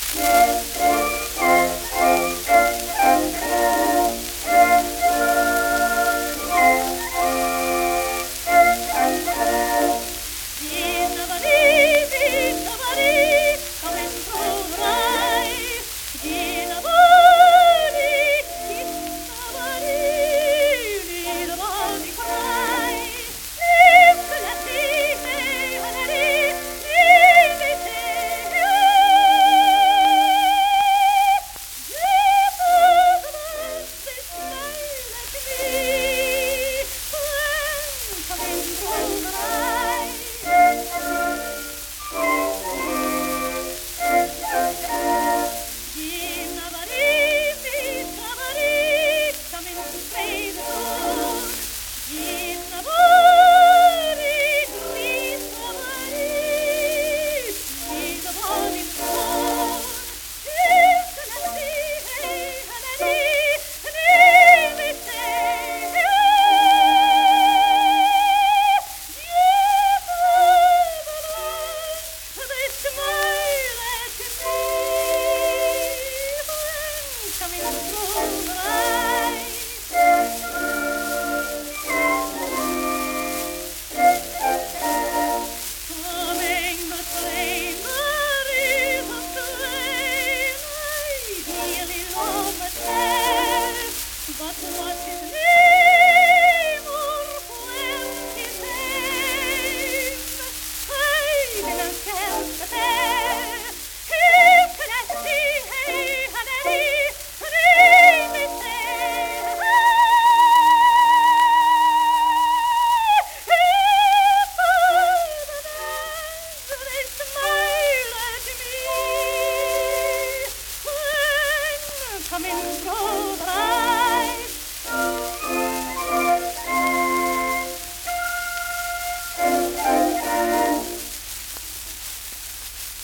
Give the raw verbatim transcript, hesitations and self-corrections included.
But what's his name or where's his name? I didn't tell the bear. Who could I see? Hey, honey, honey, me say. They smile at me when coming through the